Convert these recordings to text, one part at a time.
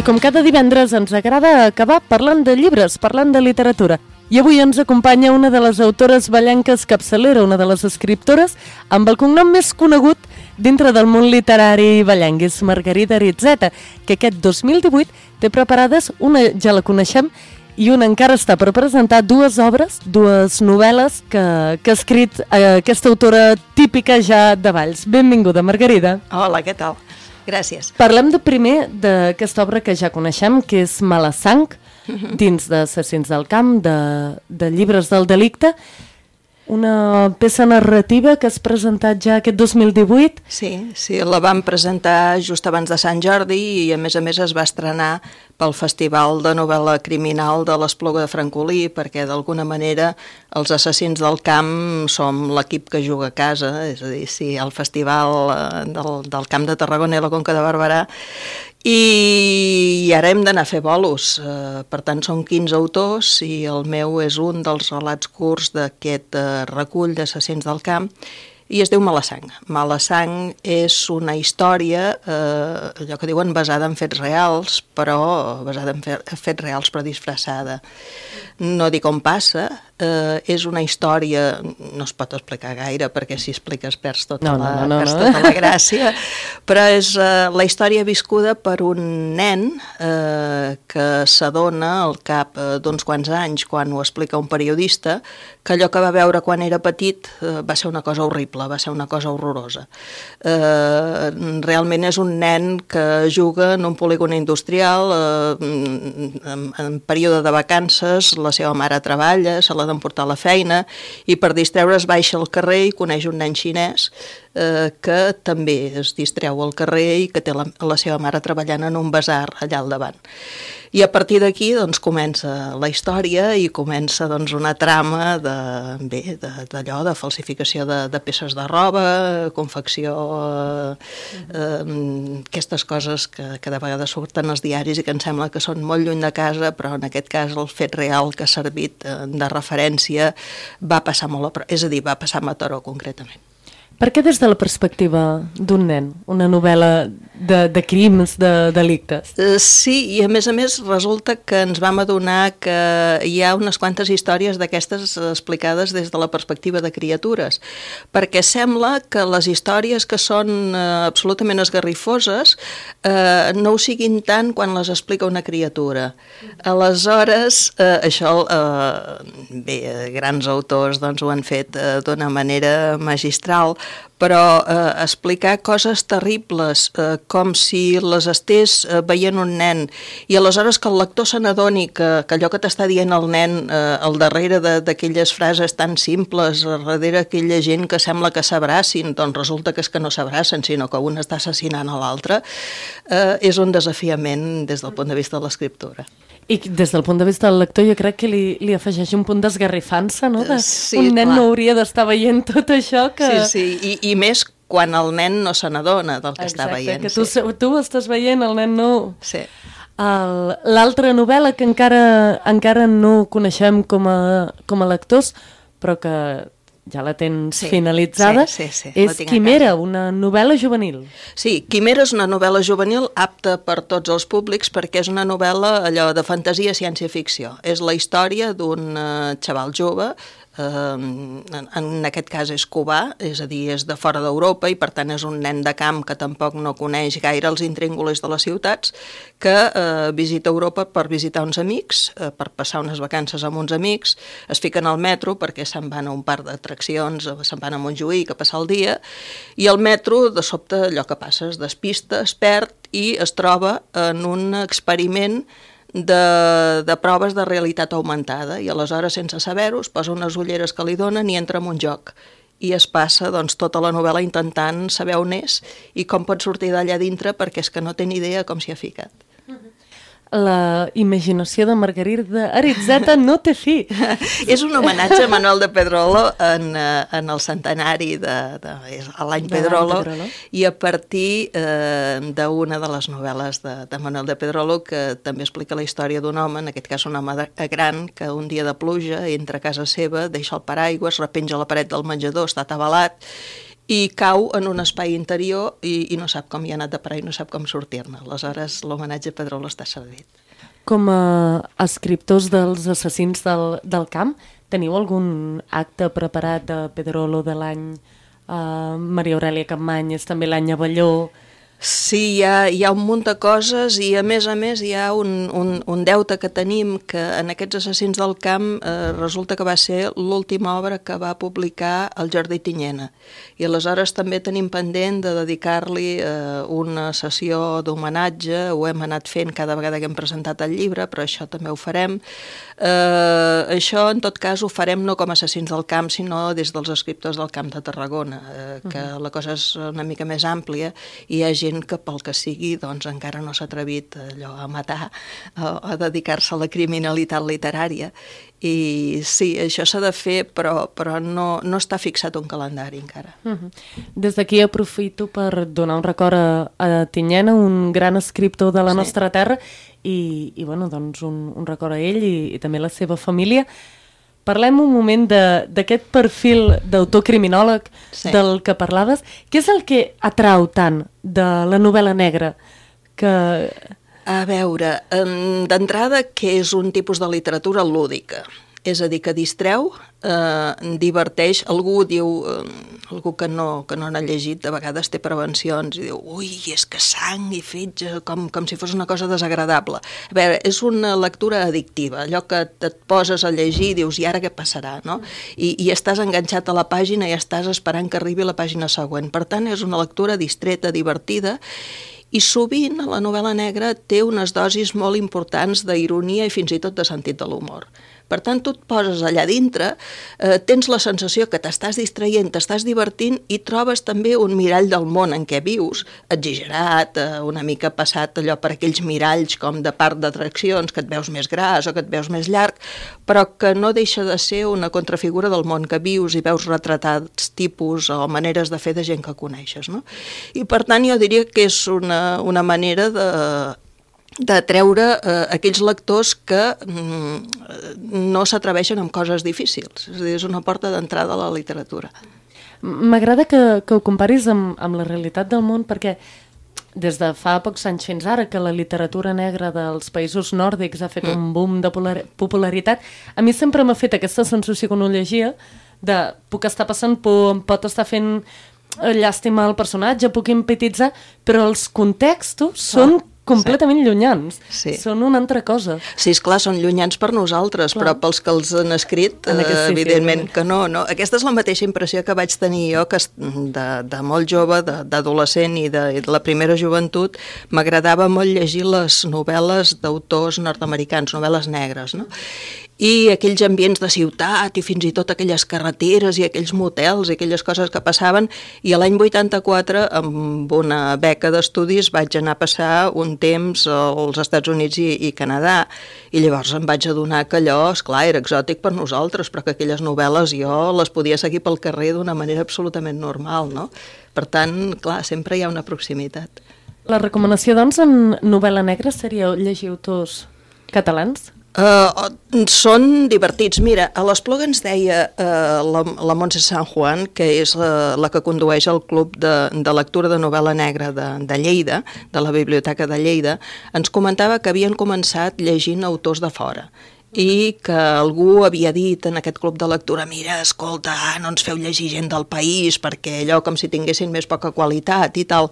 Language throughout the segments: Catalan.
com cada divendres ens agrada acabar parlant de llibres, parlant de literatura. I avui ens acompanya una de les autores vallenques capçalera, una de les escriptores amb el cognom més conegut dintre del món literari vallenc, és Margarida Aritzeta, que aquest 2018 té preparades, una ja la coneixem, i una encara està per presentar dues obres, dues novel·les que ha escrit aquesta autora típica ja de Valls. Benvinguda, Margarida. Hola, què tal? Gràcies. Parlem primer d'aquesta obra que ja coneixem, que és Malassang, dins d'Assassins del Camp, de Llibres del Delicte, una peça narrativa que has presentat ja aquest 2018. Sí, la vam presentar just abans de Sant Jordi i a més es va estrenar pel Festival de Novel·la Criminal de l'Espluga de Francolí, perquè d'alguna manera els Assassins del Camp som l'equip que juga a casa, és a dir, sí, el Festival del Camp de Tarragona i la Conca de Barberà, i ara hem d'anar a fer bolos. Per tant, són 15 autors i el meu és un dels relats curts d'aquest recull d'Assassins del Camp i es diu Malassang. Malassang és una història, allò que diuen basada en fets reals, però basada en fets reals però disfressada. No dic on passa, és una història, no es pot explicar gaire perquè si expliques perds tota la gràcia, però és la història viscuda per un nen que s'adona al cap d'uns quants anys, quan ho explica un periodista, que allò que va veure quan era petit va ser una cosa horrible, va ser una cosa horrorosa. Realment és un nen que juga en un polígon industrial, en període de vacances, la seva mare treballa, se l'ha d'emportar a la feina i per distreure's baixa al carrer i coneix un nen xinès que també es distreu al carrer i que té la seva mare treballant en un basar allà al davant. I a partir d'aquí doncs, comença la història i comença doncs, una trama d'allò, de falsificació de peces de roba, confecció, aquestes coses que de vegades surten als diaris i que em sembla que són molt lluny de casa, però en aquest cas el fet real que ha servit de referència va passar molt és a dir, va passar a Mataró concretament. Per què des de la perspectiva d'un nen? Una novel·la de crims, de delictes? Sí, i a més resulta que ens vam adonar que hi ha unes quantes històries d'aquestes explicades des de la perspectiva de criatures, perquè sembla que les històries que són absolutament esgarrifoses no ho siguin tant quan les explica una criatura. Aleshores, això, bé, grans autors doncs, ho han fet d'una manera magistral, però explicar coses terribles com si les estés veient un nen i aleshores que el lector se n'adoni que allò que t'està dient el nen al darrere d'aquelles frases tan simples, darrere aquella gent que sembla que s'abracin, doncs resulta que és que no s'abracen, sinó que un està assassinant a l'altre, és un desafiament des del punt de vista de l'escriptura. I des del punt de vista del lector jo crec que li afegeix un punt d'esgarrifança, no? Sí, un nen clar. No hauria d'estar veient tot això que... Sí, i més quan el nen no se n'adona del que està veient. Exacte, que tu estàs veient, el nen no... Sí. L'altra novel·la que encara no coneixem com a lectors, però que ja la tens finalitzada, és Quimera, una novel·la juvenil. Sí, Quimera és una novel·la juvenil apta per tots els públics perquè és una novel·la allò de fantasia ciència-ficció. És la història d'un xaval jove, en aquest cas és cubà, és a dir, és de fora d'Europa i per tant és un nen de camp que tampoc no coneix gaire els intríngulis de les ciutats, que visita Europa per visitar uns amics, per passar unes vacances amb uns amics, es fiquen al metro perquè se'n van a un parc d'atraccions, se'n van a Montjuïc a passar el dia, i el metro de sobte allò que passa es despista, es perd i es troba en un experiment de proves de realitat augmentada i aleshores sense saber-ho es posa unes ulleres que li donen i entra en un joc i es passa doncs, tota la novel·la intentant saber on és i com pot sortir d'allà dintre perquè és que no té ni idea com s'hi ha ficat. La imaginació de Margarida Aritzeta no té fi. És un homenatge a Manuel de Pedrolo en el centenari de l'any Pedrolo i a partir d'una de les novel·les de Manuel de Pedrolo que també explica la història d'un home, en aquest cas un home gran, que un dia de pluja entra a casa seva, deixa el paraigua, es repenja a la paret del menjador, està atabalat i cau en un espai interior i no sap com hi ha anat de parar i no sap com sortir-ne. Aleshores, l'homenatge a Pedrolo està servit. Com a escriptors dels assassins del camp, teniu algun acte preparat de Pedrolo de l'any? Maria Aurèlia Capmany és també l'any Avelló. Sí, hi ha un munt de coses i a més hi ha un deute que tenim que en aquests assassins del camp resulta que va ser l'última obra que va publicar el Jordi Tinyena i aleshores també tenim pendent de dedicar-li una sessió d'homenatge, ho hem anat fent cada vegada que hem presentat el llibre, però això també ho farem. Això en tot cas ho farem no com a assassins del camp sinó des dels escriptors del Camp de Tarragona, que la cosa és una mica més àmplia i hi ha gent que pel que sigui doncs encara no s'ha atrevit allò a matar o a dedicar-se a la criminalitat literària i sí, això s'ha de fer però no està fixat un calendari encara. Des d'aquí aprofito per donar un record a Tinyena, un gran escriptor de la nostra terra i bueno, doncs un record a ell i també a la seva família. Parlem un moment d'aquest perfil d'autor criminòleg del que parlaves. Què és el que atrau tant de la novel·la negra? A veure, d'entrada que és un tipus de literatura lúdica, és a dir, que distreu, diverteix, algú que no n'ha llegit, de vegades té prevencions i diu, ui, és que sang i fetge, com si fos una cosa desagradable. A veure, és una lectura addictiva, allò que et poses a llegir i dius, i ara què passarà, no? I estàs enganxat a la pàgina i estàs esperant que arribi la pàgina següent. Per tant, és una lectura distreta, divertida, i sovint la novel·la negra té unes dosis molt importants d'ironia i fins i tot de sentit de l'humor. Per tant, tu et poses allà dintre, tens la sensació que t'estàs distraient, t'estàs divertint i trobes també un mirall del món en què vius, exagerat, una mica passat allò per aquells miralls com de parc d'atraccions, que et veus més gras o que et veus més llarg, però que no deixa de ser una contrafigura del món que vius i veus retratats tipus o maneres de fer de gent que coneixes, no? I per tant jo diria que és una manera de treure aquells lectors que no s'atreveixen amb coses difícils. És a dir, és una porta d'entrada a la literatura. M'agrada que ho comparis amb la realitat del món perquè des de fa pocs anys fins ara que la literatura negra dels països nòrdics ha fet un boom de popularitat, a mi sempre m'ha fet aquesta sensació quan ho llegia de puc estar passant por, em pot estar fent llàstima al personatge, puc empatitzar, però els contextos són completament llunyans. Són una altra cosa. Sí, esclar, són llunyans per nosaltres, però pels que els han escrit, evidentment que no. Aquesta és la mateixa impressió que vaig tenir jo, que de molt jove, d'adolescent i de la primera joventut, m'agradava molt llegir les novel·les d'autors nord-americans, novel·les negres, no? I aquells ambients de ciutat i fins i tot aquelles carreteres i aquells motels i aquelles coses que passaven i l'any 84 amb una beca d'estudis vaig anar a passar un temps als Estats Units i Canadà i llavors em vaig adonar que allò, esclar, era exòtic per nosaltres però que aquelles novel·les jo les podia seguir pel carrer d'una manera absolutament normal, no? Per tant, clar, sempre hi ha una proximitat. La recomanació, doncs, en novel·la negra seria llegir autors catalans? Són divertits. Mira, a l'Espluga ens deia la Montse San Juan, que és la que condueix el club de lectura de novel·la negra de Lleida, de la Biblioteca de Lleida, ens comentava que havien començat llegint autors de fora i que algú havia dit en aquest club de lectura, mira, escolta, no ens feu llegir gent del país perquè allò com si tinguessin més poca qualitat i tal.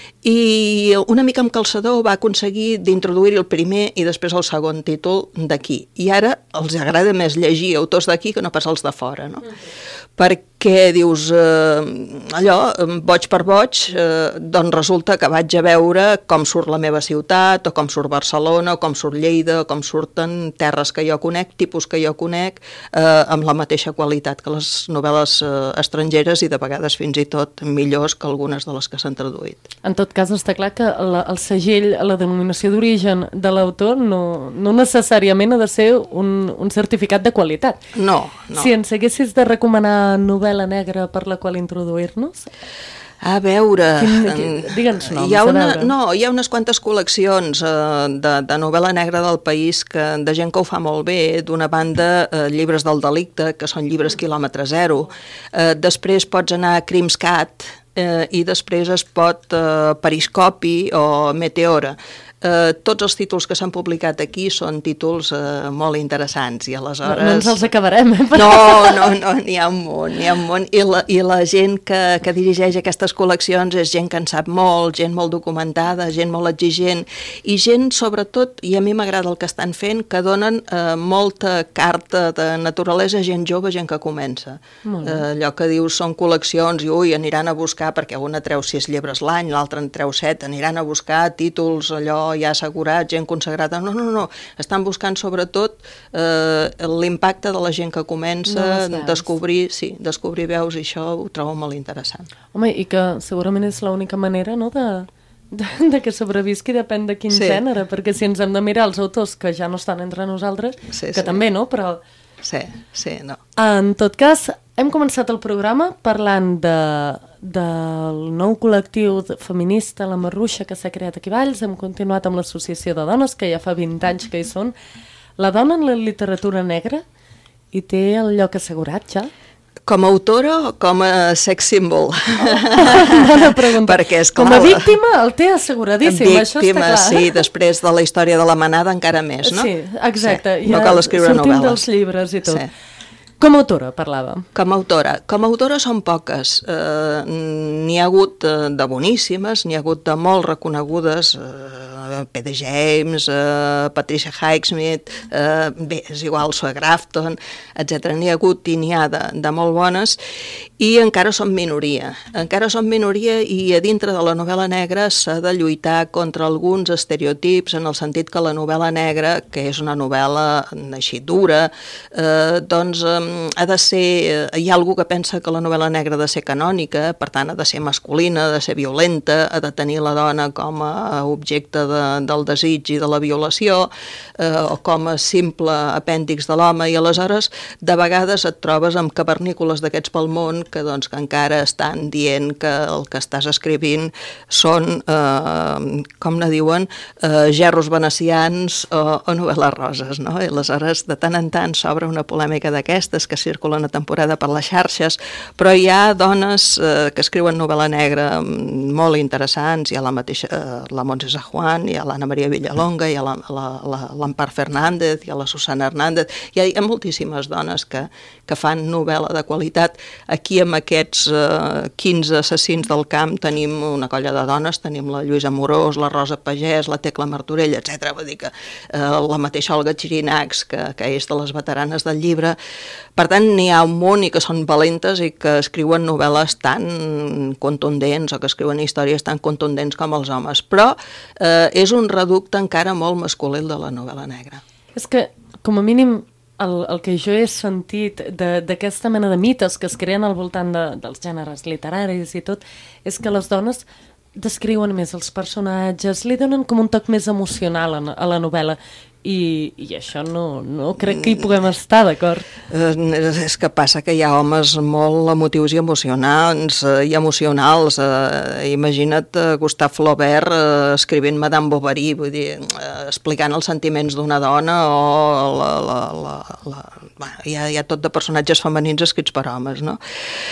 I una mica amb calçador va aconseguir d'introduir-hi el primer i després el segon títol d'aquí. I ara els agrada més llegir autors d'aquí que no pas els de fora, no? Perquè dius, allò, boig per boig, doncs resulta que vaig a veure com surt la meva ciutat, o com surt Barcelona, o com surt Lleida, o com surten terres que jo conec, tipus que jo conec, amb la mateixa qualitat que les novel·les estrangeres i de vegades fins i tot millors que algunes de les que s'han traduït. En tot cas, està clar que el segell, la denominació d'origen de l'autor no necessàriament ha de ser un certificat de qualitat. No. Si ens haguessis de recomanar novel·la negra per la qual introduir-nos? A veure... Digue'ns noms, hi ha unes quantes col·leccions de novel·la negra del país de gent que ho fa molt bé. D'una banda, llibres del delicte, que són llibres quilòmetre zero. Després pots anar a Crimscat i després es pot Periscopi o Meteora. Tots els títols que s'han publicat aquí són títols molt interessants i aleshores... No ens els acabarem, No, n'hi ha un munt, I la gent que dirigeix aquestes col·leccions és gent que en sap molt, gent molt documentada, gent molt exigent i gent, sobretot, i a mi m'agrada el que estan fent, que donen molta carta de naturalesa a gent jove, gent que comença. Allò que dius són col·leccions i aniran a buscar, perquè una treu 6 llibres l'any, l'altra en treu 7, aniran a buscar títols allò ja assegurats, gent consagrada. No. Estan buscant sobretot l'impacte de la gent que comença, descobrir veus i això ho trobo molt interessant. Home, i que segurament és l'única manera, no?, de que sobrevisqui, depèn de quin gènere, perquè si ens hem de mirar els autors que ja no estan entre nosaltres, que també, no?, però... Sí, no. En tot cas, hem començat el programa parlant del nou col·lectiu feminista, la Marruixa, que s'ha creat aquí a Valls. Hem continuat amb l'Associació de Dones, que ja fa 20 anys que hi són. La dona en la literatura negra hi té el lloc assegurat, ja? Com a autora o com a sex symbol? Bona pregunta. Perquè, esclar, com a víctima el té asseguradíssim, això està clar. Sí, després de la història de la manada encara més, no? Sí, exacte. No cal escriure novel·les. Sortim dels llibres i tot. Sí. Com a autora, parlàvem. Com a autora són poques. N'hi ha hagut de boníssimes, n'hi ha hagut de molt reconegudes, P.D. James, Patricia Highsmith, bé, és igual, Sue Grafton, etc. N'hi ha hagut i n'hi ha de molt bones, i encara són minoria. Encara són minoria i a dintre de la novel·la negra s'ha de lluitar contra alguns estereotips, en el sentit que la novel·la negra, que és una novel·la així dura, doncs ha de ser... Hi ha algú que pensa que la novel·la negra ha de ser canònica, per tant ha de ser masculina, ha de ser violenta, ha de tenir la dona com a objecte del desig i de la violació, o com a simple apèndix de l'home, i aleshores de vegades et trobes amb cavernícoles d'aquests pel món que encara estan dient que el que estàs escrivint són, com ne diuen, gerros venecians o novel·les roses, no? I aleshores de tant en tant s'obre una polèmica d'aquestes que circulen a temporada per les xarxes, però hi ha dones que escriuen novel·la negra molt interessants. Hi ha la mateixa, la Montse Sajuan, hi ha l'Anna Maria Villalonga, hi ha l'Ampar Fernández, hi ha la Susana Hernández, hi ha moltíssimes dones que fan novel·la de qualitat. Aquí amb aquests 15 assassins del camp tenim una colla de dones, tenim la Lluïsa Amorós, la Rosa Pagès, la Tecla Martorell, etc. Vull dir que la mateixa Olga Xirinacs, que és de les veteranes del llibre. Per tant, n'hi ha un munt i que són valentes i que escriuen novel·les tan contundents o que escriuen històries tan contundents com els homes. Però és un reducte encara molt masculí de la novel·la negra. És que, com a mínim, el que jo he sentit d'aquesta mena de mites que es creen al voltant dels gèneres literaris i tot, és que les dones descriuen més els personatges, li donen com un toc més emocional a la novel·la. I això no crec que hi puguem estar d'acord. És que passa que hi ha homes molt emotius i emocionants i emocionals. Imagina't Gustave Flaubert escrivint Madame Bovary, vull dir, explicant els sentiments d'una dona, o hi ha tot de personatges femenins escrits per homes, no?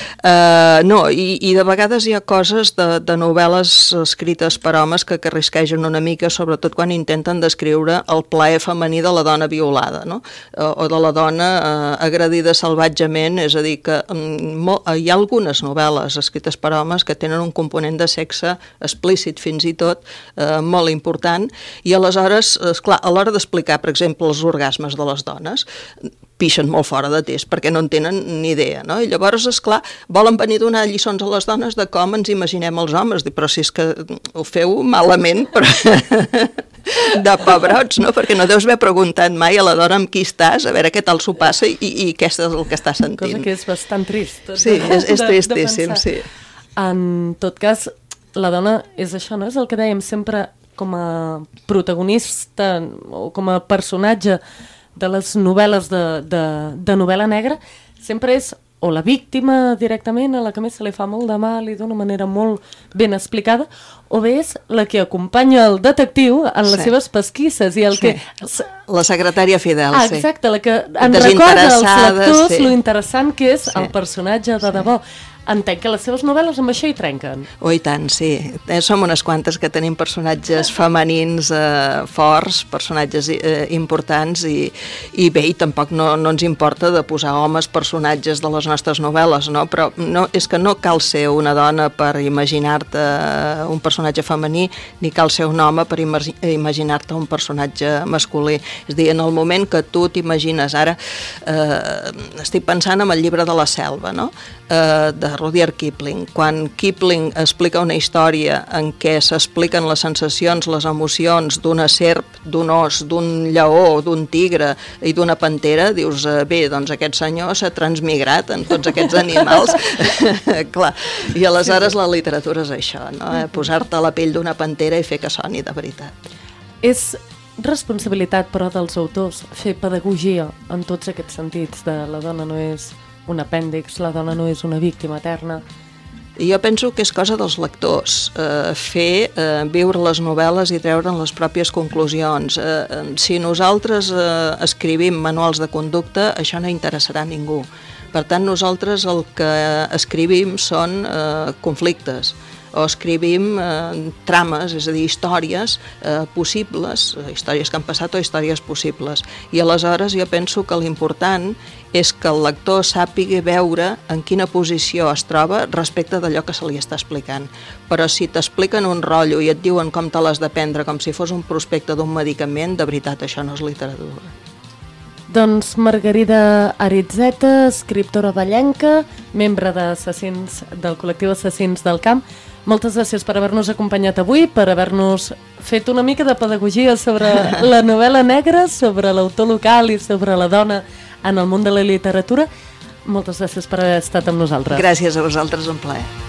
I de vegades hi ha coses de novel·les escrites per homes que arrisquegen una mica, sobretot quan intenten descriure el plaer femení de la dona violada, no? O de la dona agredida salvatgement, és a dir, que hi ha algunes novel·les escrites per homes que tenen un component de sexe explícit fins i tot molt important, i aleshores, esclar, a l'hora d'explicar, per exemple, els orgasmes de les dones, pixen molt fora de test perquè no en tenen ni idea, no? I llavors, esclar, volen venir a donar lliçons a les dones de com ens imaginem els homes, però si és que ho feu malament, però... de pebrots, no? Perquè no deus haver preguntat mai a la dona amb qui estàs, a veure què tal s'ho passa i què és el que està sentint. Cosa que és bastant trist. Sí, és tristíssim, sí. En tot cas, la dona és això, no? És el que dèiem sempre com a protagonista o com a personatge de les novel·les de novel·la negra, sempre és o la víctima directament, a la que més se li fa molt de mal i d'una manera molt ben explicada, o bé és la que acompanya el detectiu en les seves pesquisses i el que... La secretària fidel, sí. Exacte, la que en recorda als lectors lo interessant que és el personatge de debò. Entenc que les seves novel·les amb això hi trenquen. Oh, i tant, sí. Som unes quantes que tenim personatges femenins forts, personatges importants, i bé, i tampoc no ens importa de posar homes personatges de les nostres novel·les, no? Però és que no cal ser una dona per imaginar-te un personatge femení, ni cal ser un home per imaginar-te un personatge masculí. És a dir, en el moment que tu t'imagines, ara estic pensant en el llibre de la selva, no? De Rudyard Kipling. Quan Kipling explica una història en què s'expliquen les sensacions, les emocions d'una serp, d'un os, d'un lleó, d'un tigre i d'una pantera, dius, bé, doncs aquest senyor s'ha transmigrat en tots aquests animals. Clar, i aleshores la literatura és això, no? Posar-te a la pell d'una pantera i fer que soni de veritat. És responsabilitat, però, dels autors fer pedagogia en tots aquests sentits, de la dona no és un apèndix, la dona no és una víctima eterna. Jo penso que és cosa dels lectors, viure les novel·les i treure'n les pròpies conclusions. Si nosaltres escrivim manuals de conducta, això no interessarà a ningú. Per tant, nosaltres el que escrivim són conflictes, o escrivim trames, és a dir, històries possibles, històries que han passat o històries possibles. I aleshores jo penso que l'important és que el lector sàpiga veure en quina posició es troba respecte d'allò que se li està explicant. Però si t'expliquen un rotllo i et diuen com te l'has de prendre com si fos un prospecte d'un medicament, de veritat, això no és literatura. Doncs Margarida Aritzeta, escriptora vallenca, membre del col·lectiu Assassins del Camp, moltes gràcies per haver-nos acompanyat avui, per haver-nos fet una mica de pedagogia sobre la novel·la negra, sobre l'autor local i sobre la dona en el món de la literatura. Moltes gràcies per haver estat amb nosaltres. Gràcies a vosaltres, un plaer.